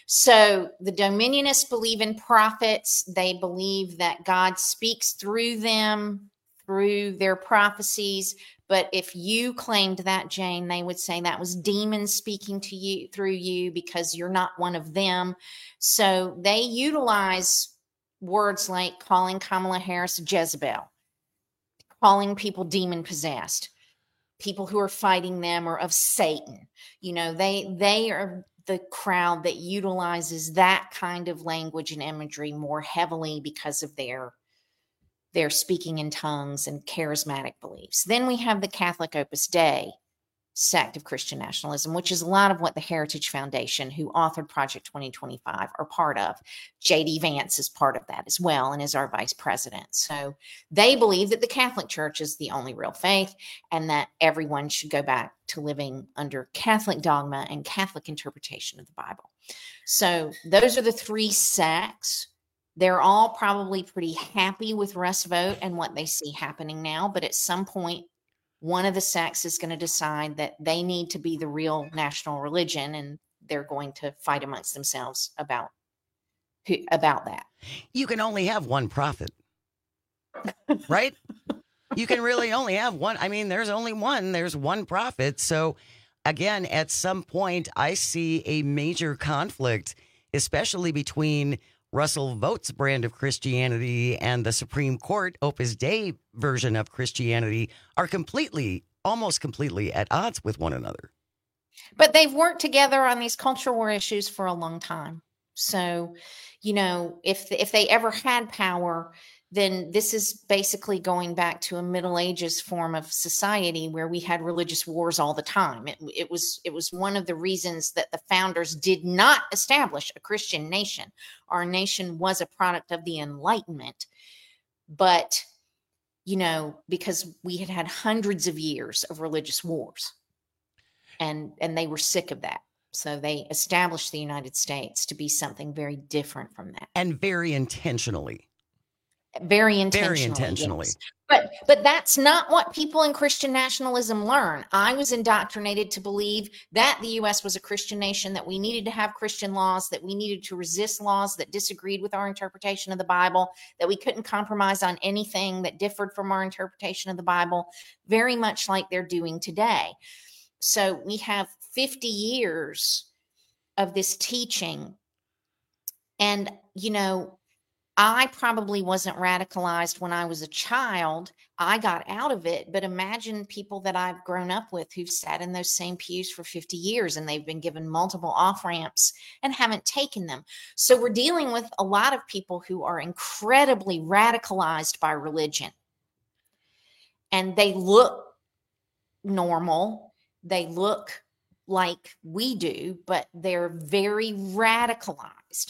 So the Dominionists believe in prophets. They believe that God speaks through them, through their prophecies. But if you claimed that, Jane, they would say that was demons speaking to you through you because you're not one of them. So they utilize words like calling Kamala Harris Jezebel, calling people demon possessed, people who are fighting them are of Satan. You know, they they are the crowd that utilizes that kind of language and imagery more heavily because of their their speaking in tongues and charismatic beliefs. Then we have the Catholic Opus Dei sect of Christian nationalism, which is a lot of what the Heritage Foundation, who authored Project twenty twenty-five, are part of. J D Vance is part of that as well and is our vice president. So they believe that the Catholic Church is the only real faith and that everyone should go back to living under Catholic dogma and Catholic interpretation of the Bible. So those are the three sects. They're all probably pretty happy with Russ Vogt and what they see happening now, but at some point, one of the sects is going to decide that they need to be the real national religion, and they're going to fight amongst themselves about who, about that. You can only have one prophet, right? You can really only have one. I mean, there's only one. There's one prophet. So, again, at some point, I see a major conflict, especially between Russell Vogt's brand of Christianity and the Supreme Court Opus Dei version of Christianity are completely, almost completely at odds with one another. But they've worked together on these culture war issues for a long time. So, you know, if if they ever had power, then this is basically going back to a Middle Ages form of society where we had religious wars all the time. It, it was it was one of the reasons that the founders did not establish a Christian nation. Our nation was a product of the Enlightenment, but, you know, because we had had hundreds of years of religious wars, and and they were sick of that. So they established the United States to be something very different from that. And very intentionally. Very intentionally. Very intentionally. Yes. But but that's not what people in Christian nationalism learn. I was indoctrinated to believe that the U S was a Christian nation, that we needed to have Christian laws, that we needed to resist laws that disagreed with our interpretation of the Bible, that we couldn't compromise on anything that differed from our interpretation of the Bible, very much like they're doing today. So we have fifty years of this teaching. And, you know, I probably wasn't radicalized when I was a child. I got out of it. But imagine people that I've grown up with who've sat in those same pews for fifty years and they've been given multiple off-ramps and haven't taken them. So we're dealing with a lot of people who are incredibly radicalized by religion. And they look normal. They look like we do, but they're very radicalized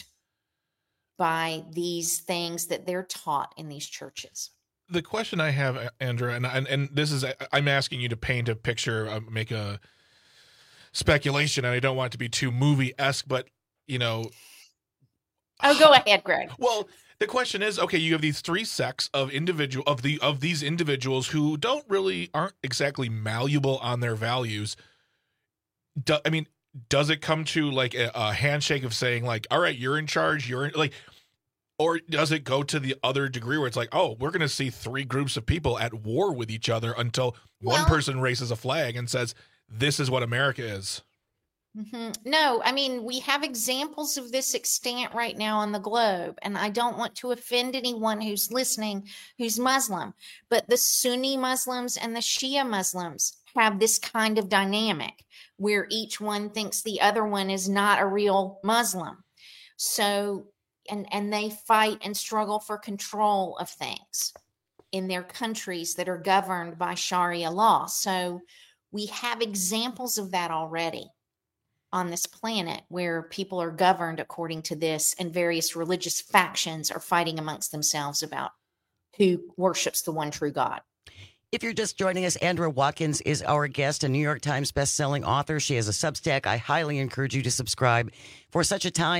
by these things that they're taught in these churches. The question I have, Andrew, and and, and this is, I'm asking you to paint a picture, uh, make a speculation, and I don't want it to be too movie-esque, but, you know. Oh, go ahead, Greg. Well, the question is, okay, you have these three sects of individual of the of these individuals who don't really aren't exactly malleable on their values. Do, I mean, does it come to like a, a handshake of saying like, all right, you're in charge, you're in, like, or does it go to the other degree where it's like, oh, we're going to see three groups of people at war with each other until well, one person raises a flag and says, this is what America is? Mm-hmm. No, I mean, we have examples of this extant right now on the globe, and I don't want to offend anyone who's listening who's Muslim, but the Sunni Muslims and the Shia Muslims have this kind of dynamic where each one thinks the other one is not a real Muslim. So, and, and they fight and struggle for control of things in their countries that are governed by Sharia law. So we have examples of that already on this planet where people are governed according to this, and various religious factions are fighting amongst themselves about who worships the one true God. If you're just joining us, Andra Watkins is our guest, a New York Times bestselling author. She has a Substack. I highly encourage you to subscribe. For such a time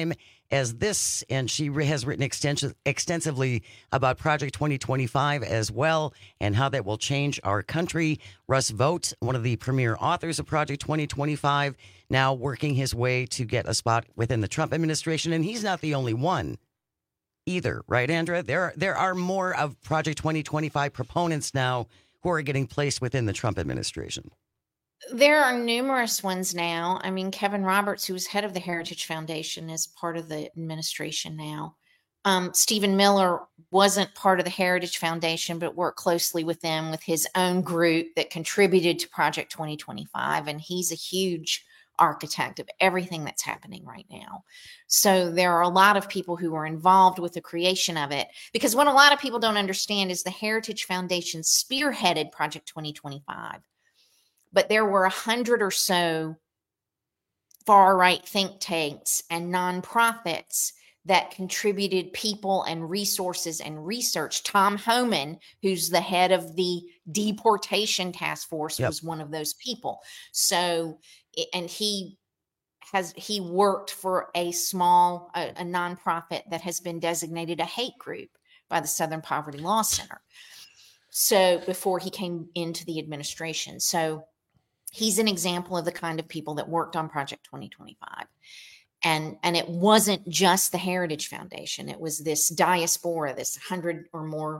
as this, and she re- has written extensi- extensively about Project twenty twenty-five as well and how that will change our country. Russ Vought, one of the premier authors of Project twenty twenty-five, now working his way to get a spot within the Trump administration, and he's not the only one either, right, Andrea? There, there are more of Project twenty twenty-five proponents now who are getting placed within the Trump administration. There are numerous ones now. I mean, Kevin Roberts, who was head of the Heritage Foundation, is part of the administration now. Um, Stephen Miller wasn't part of the Heritage Foundation, but worked closely with them with his own group that contributed to Project twenty twenty-five. And he's a huge architect of everything that's happening right now. So there are a lot of people who are involved with the creation of it, because what a lot of people don't understand is the Heritage Foundation spearheaded Project twenty twenty-five. But there were a hundred or so far-right think tanks and nonprofits that contributed people and resources and research. Tom Homan, who's the head of the deportation task force, yep. was one of those people. So, and he has, he worked for a small, a, a nonprofit that has been designated a hate group by the Southern Poverty Law Center. So before he came into the administration. So he's an example of the kind of people that worked on Project twenty twenty-five. And, and it wasn't just the Heritage Foundation. It was this diaspora, this hundred or more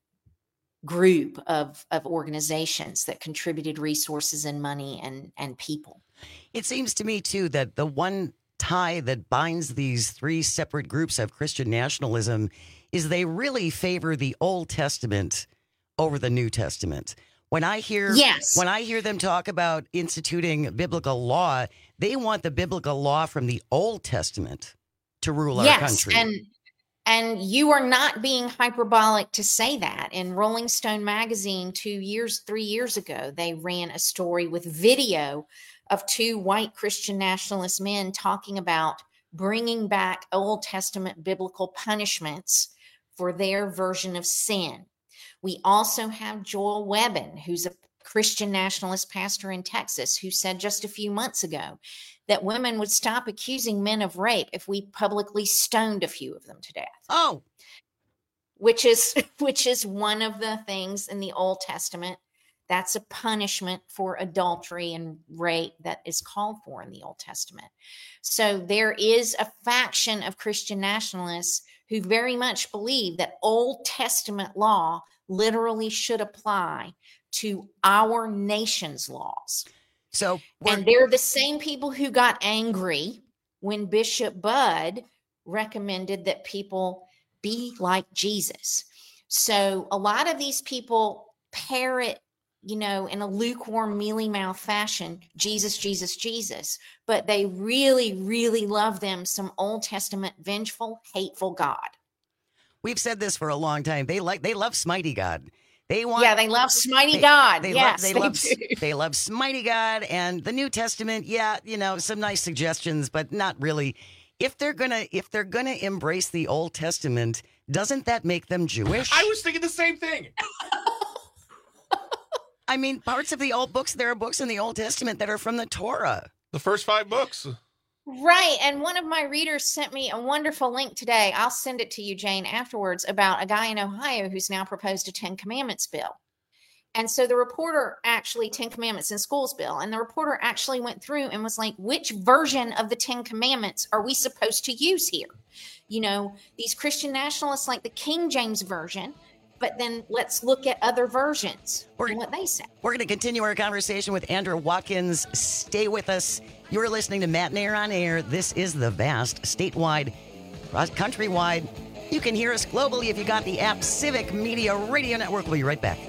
group of, of organizations that contributed resources and money and, and people. It seems to me, too, that the one tie that binds these three separate groups of Christian nationalism is they really favor the Old Testament over the New Testament. When I hear yes. when I hear them talk about instituting biblical law, they want the biblical law from the Old Testament to rule yes, our country. And and you are not being hyperbolic to say that. In Rolling Stone magazine two years, three years ago, they ran a story with video of two white Christian nationalist men talking about bringing back Old Testament biblical punishments for their version of sin. We also have Joel Webbin, who's a Christian nationalist pastor in Texas, who said just a few months ago that women would stop accusing men of rape if we publicly stoned a few of them to death. Oh, which is which is one of the things in the Old Testament. That's a punishment for adultery and rape that is called for in the Old Testament. So there is a faction of Christian nationalists who very much believe that Old Testament law literally should apply to our nation's laws. So, and they're the same people who got angry when Bishop Budd recommended that people be like Jesus. So a lot of these people parrot, you know, in a lukewarm, mealy-mouthed fashion, Jesus, Jesus, Jesus, but they really, really love them some Old Testament vengeful, hateful God. We've said this for a long time. They like they love Smitey God. They want Yeah, they love Smitey they, God. They yes, love they, they love do. they love Smitey God and the New Testament. Yeah, you know, some nice suggestions, but not really. If they're gonna if they're gonna embrace the Old Testament, doesn't that make them Jewish? I was thinking the same thing. I mean, parts of the old books, there are books in the Old Testament that are from the Torah. The first five books. Right. And one of my readers sent me a wonderful link today. I'll send it to you, Jane, afterwards, about a guy in Ohio who's now proposed a Ten Commandments bill. And so the reporter actually, Ten Commandments in Schools bill, and the reporter actually went through and was like, which version of the Ten Commandments are we supposed to use here? You know, these Christian nationalists like the King James Version, but then let's look at other versions and what they say. We're going to continue our conversation with Andrew Watkins. Stay with us. You're listening to Matt Nair on Air. This is the vast, statewide, countrywide. You can hear us globally if you got the app Civic Media Radio Network. We'll be right back.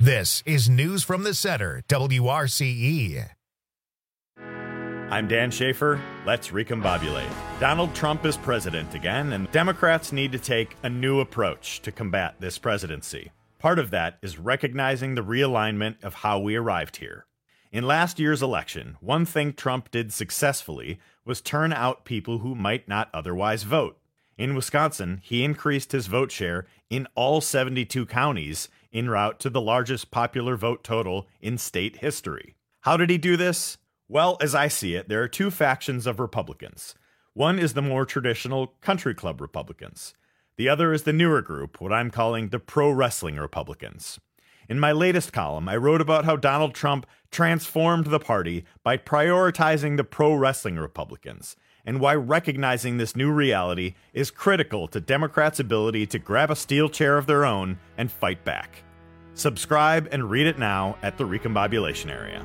This is News from the Center, W R C E. I'm Dan Schaefer. Let's recombobulate. Donald Trump is president again, and Democrats need to take a new approach to combat this presidency. Part of that is recognizing the realignment of how we arrived here. In last year's election, one thing Trump did successfully was turn out people who might not otherwise vote. In Wisconsin, he increased his vote share in all seventy-two counties en route to the largest popular vote total in state history. How did he do this? Well, as I see it, there are two factions of Republicans. One is the more traditional country club Republicans. The other is the newer group, what I'm calling the pro-wrestling Republicans. In my latest column, I wrote about how Donald Trump transformed the party by prioritizing the pro-wrestling Republicans, and why recognizing this new reality is critical to Democrats' ability to grab a steel chair of their own and fight back. Subscribe and read it now at the Recombobulation Area.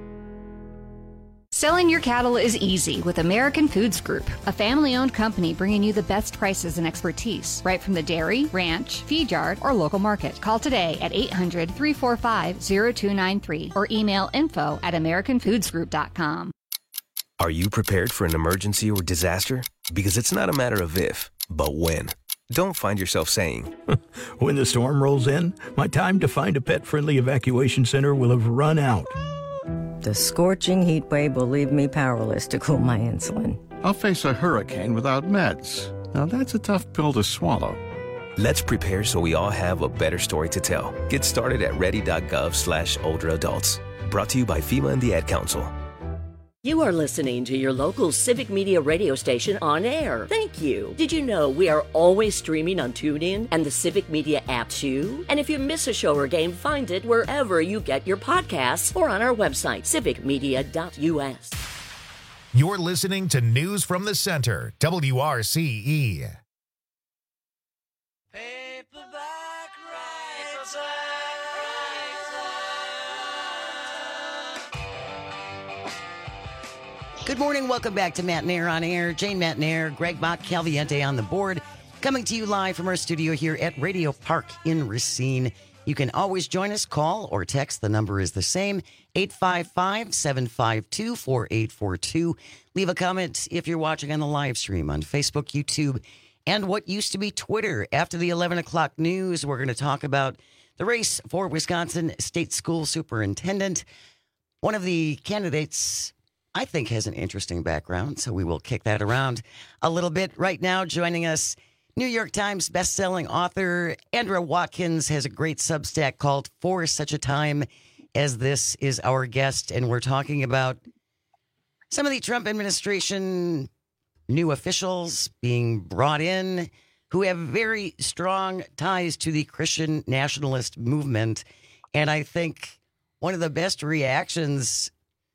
Selling your cattle is easy with American Foods Group, a family-owned company bringing you the best prices and expertise, right from the dairy, ranch, feed yard, or local market. Call today at eight hundred, three four five, zero two nine three or email info at american foods group dot com. Are you prepared for an emergency or disaster? Because it's not a matter of if, but when. Don't find yourself saying, when the storm rolls in, my time to find a pet-friendly evacuation center will have run out. The scorching heat wave will leave me powerless to cool my insulin. I'll face a hurricane without meds. Now that's a tough pill to swallow. Let's prepare so we all have a better story to tell. Get started at ready.gov slash older adults. Brought to you by FEMA and the Ad Council. You are listening to your local Civic Media radio station on air. Thank you. Did you know we are always streaming on TuneIn and the Civic Media app too? And if you miss a show or game, find it wherever you get your podcasts or on our website, civic media dot u s. You're listening to News from the Center, W R C E. Good morning. Welcome back to Matt Nair on Air. Jane Matt Nair, Greg Bach, Calviente on the board. Coming to you live from our studio here at Radio Park in Racine. You can always join us, call or text. The number is the same, eight five five, seven five two, four eight four two. Leave a comment if you're watching on the live stream on Facebook, YouTube, and what used to be Twitter. After the eleven o'clock news, we're going to talk about the race for Wisconsin State School Superintendent. One of the candidates, I think, has an interesting background, so we will kick that around a little bit. Right now, joining us, New York Times bestselling author Andra Watkins has a great Substack called For Such a Time as This is our guest, and we're talking about some of the Trump administration new officials being brought in who have very strong ties to the Christian nationalist movement. And I think one of the best reactions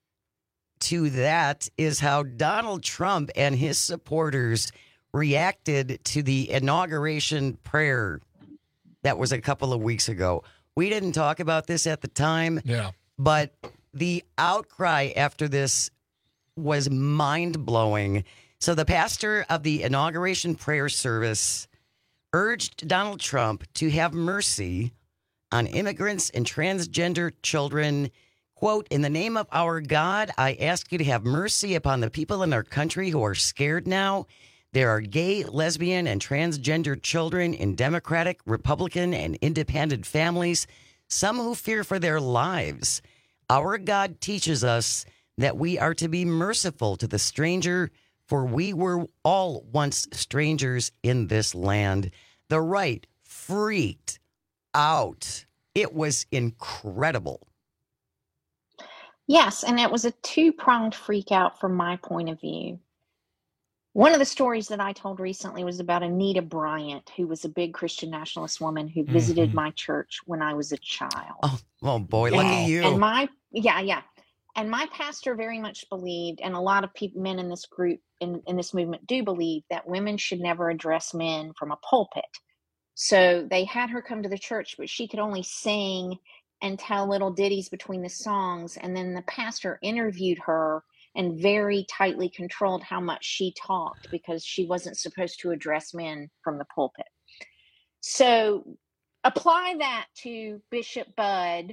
to that is how Donald Trump and his supporters reacted to the inauguration prayer that was a couple of weeks ago. We didn't talk about this at the time, yeah, but the outcry after this was mind-blowing. So the pastor of the inauguration prayer service urged Donald Trump to have mercy on immigrants and transgender children. Quote, in the name of our God, I ask you to have mercy upon the people in our country who are scared now. There are gay, lesbian, and transgender children in Democratic, Republican, and independent families, some who fear for their lives. Our God teaches us that we are to be merciful to the stranger, for we were all once strangers in this land. The right freaked out. It was incredible. Yes, and it was a two-pronged freak out from my point of view. One of the stories that I told recently was about Anita Bryant, who was a big Christian nationalist woman who visited Mhm. my church when I was a child. Oh, oh boy, look at you. And my, yeah, yeah. And my pastor very much believed, and a lot of people, men in this group, in, in this movement do believe, that women should never address men from a pulpit. So they had her come to the church, but she could only sing and tell little ditties between the songs. And then the pastor interviewed her and very tightly controlled how much she talked because she wasn't supposed to address men from the pulpit. So apply that to Bishop Budd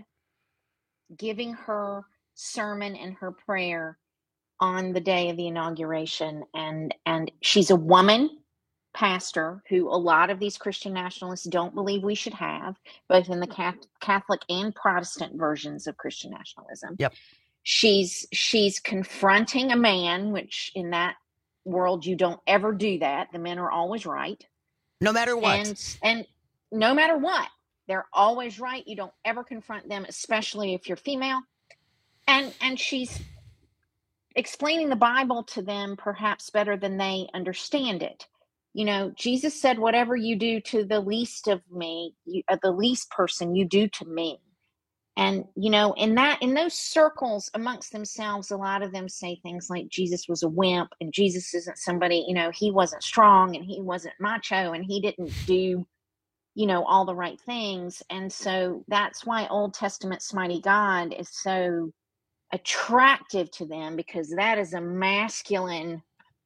giving her sermon and her prayer on the day of the inauguration. And, and she's a woman pastor who a lot of these Christian nationalists don't believe we should have, both in the Catholic and Protestant versions of Christian nationalism. Yep. She's she's confronting a man, which in that world you don't ever do that. The men are always right. No matter what. And and no matter what, they're always right. You don't ever confront them, especially if you're female. And and she's explaining the Bible to them perhaps better than they understand it. You know, Jesus said, whatever you do to the least of me, you, uh, the least person, you do to me. And, you know, in that, in those circles amongst themselves, a lot of them say things like Jesus was a wimp and Jesus isn't somebody, you know, he wasn't strong and he wasn't macho and he didn't do, you know, all the right things. And so that's why Old Testament Smighty God is so attractive to them, because that is a masculine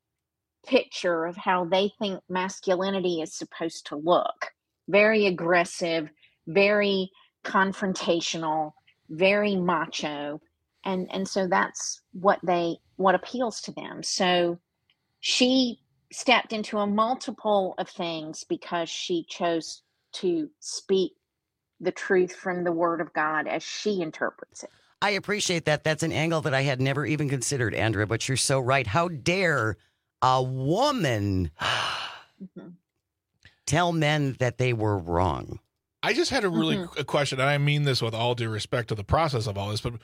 picture of how they think masculinity is supposed to look. Very aggressive, very confrontational, very macho. And and so that's what they what appeals to them. So she stepped into a multiple of things because she chose to speak the truth from the Word of God as she interprets it. I appreciate that. That's an angle that I had never even considered, Andrea, but you're so right. How dare a woman mm-hmm. tell men that they were wrong? I just had a really Mm-hmm. a question, and I mean this with all due respect to the process of all this, but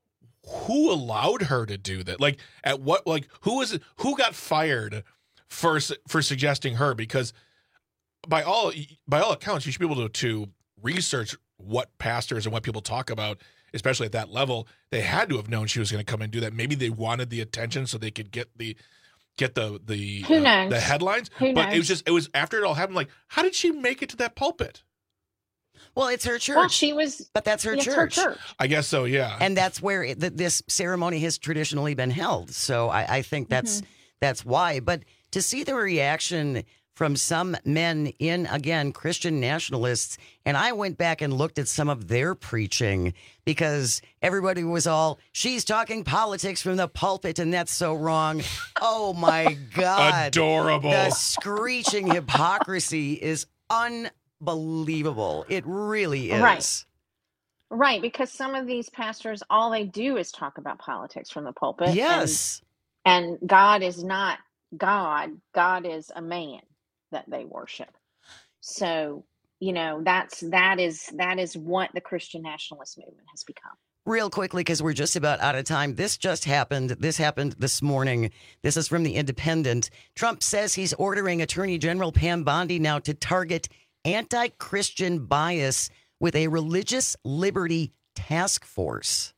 who allowed her to do that? Like, at what, like, who is it, who got fired for for suggesting her? Because by all by all accounts, you should be able to, to research what pastors and what people talk about, especially at that level. They had to have known she was going to come and do that. Maybe they wanted the attention so they could get the get the the Who uh, knows? the headlines. Who but knows? it was just it was after it all happened. Like, how did she make it to that pulpit? Well, it's her church. Well, she was, but that's her it's church. her church. I guess so. Yeah, and that's where it, th- this ceremony has traditionally been held. So I, I think that's Mm-hmm. that's why. But to see the reaction from some men in, again, Christian nationalists, and I went back and looked at some of their preaching, because everybody was all, she's talking politics from the pulpit, and that's so wrong. Oh, my God. Adorable. The screeching hypocrisy is unbelievable. It really is. Right. Right, because some of these pastors, all they do is talk about politics from the pulpit. Yes. And, and God is not God. God is a man that they worship. So, you know, that's that is that is what the Christian nationalist movement has become. Real quickly, because we're just about out of time. This just happened. This happened this morning. This is from The Independent. Trump says he's ordering Attorney General Pam Bondi now to target anti-Christian bias with a religious liberty task force.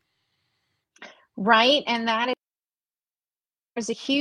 Right, and that is a huge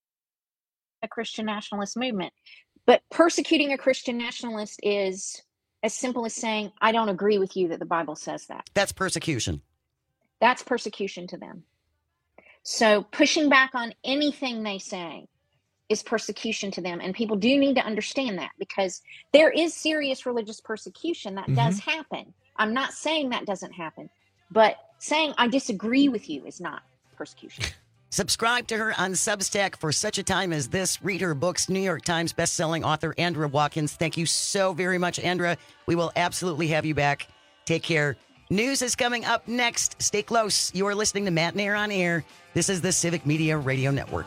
a Christian nationalist movement. But persecuting a Christian nationalist is as simple as saying, I don't agree with you that the Bible says that. That's persecution. That's persecution to them. So pushing back on anything they say is persecution to them. And people do need to understand that, because there is serious religious persecution that mm-hmm. does happen. I'm not saying that doesn't happen, but saying I disagree with you is not persecution. Subscribe to her on Substack for such a time as this. Read her books. New York Times bestselling author Andrea Watkins. Thank you so very much, Andrea. We will absolutely have you back. Take care. News is coming up next. Stay close. You are listening to Matt and Air on Air. This is the Civic Media Radio Network.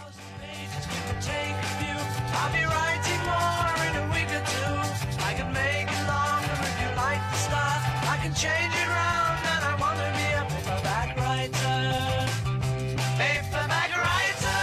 Change it around, and I want to be a paperback writer. Paperback writer.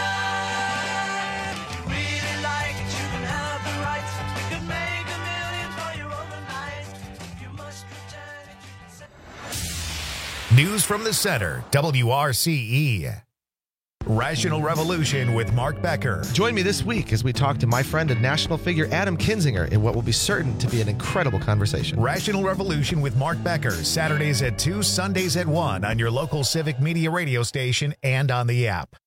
If you really like it, you can have the rights. You could make a million for your overnight. If you must return it, you can say. News from the Center, W R C E. Rational Revolution with Mark Becker. Join me this week as we talk to my friend and national figure Adam Kinzinger in what will be certain to be an incredible conversation. Rational Revolution with Mark Becker, Saturdays at two, Sundays at one on your local Civic Media radio station and on the app.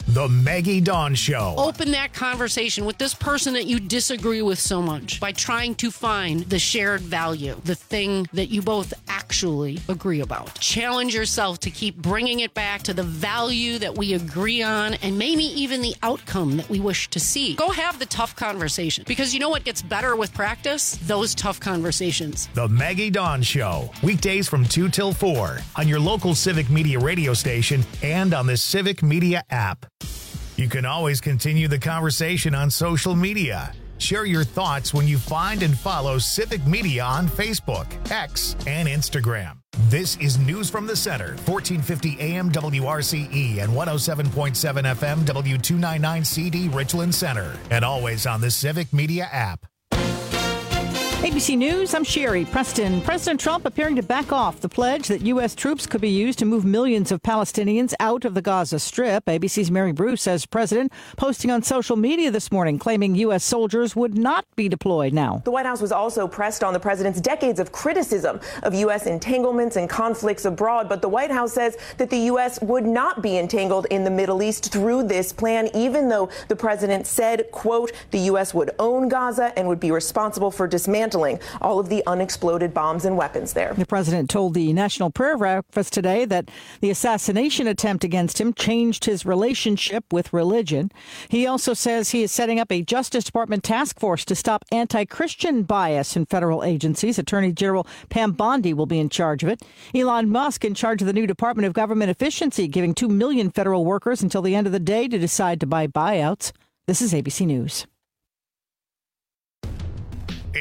The Maggie Dawn Show. Open that conversation with this person that you disagree with so much by trying to find the shared value, the thing that you both actually agree about. Challenge yourself to keep bringing it back to the value that we agree on and maybe even the outcome that we wish to see. Go have the tough conversation, because you know what gets better with practice? Those tough conversations. The Maggie Dawn Show. Weekdays from two till four on your local Civic Media radio station and on the Civic Media app. You can always continue the conversation on social media. Share your thoughts when you find and follow Civic Media on Facebook, X, and Instagram. This is News from the Center, fourteen fifty A M W R C E and one oh seven point seven F M W two ninety-nine C D Richland Center, and always on the Civic Media app. A B C News, I'm Sherry Preston. President Trump appearing to back off the pledge that U S troops could be used to move millions of Palestinians out of the Gaza Strip. A B C's Mary Bruce says President posting on social media this morning claiming U S soldiers would not be deployed now. The White House was also pressed on the president's decades of criticism of U S entanglements and conflicts abroad. But the White House says that the U S would not be entangled in the Middle East through this plan, even though the president said, quote, the U S would own Gaza and would be responsible for dismantling all of the unexploded bombs and weapons there. The president told the National Prayer Breakfast today that the assassination attempt against him changed his relationship with religion. He also says he is setting up a Justice Department task force to stop anti-Christian bias in federal agencies. Attorney General Pam Bondi will be in charge of it. Elon Musk in charge of the new Department of Government Efficiency, giving two million federal workers until the end of the day to decide to buy buyouts. This is A B C News.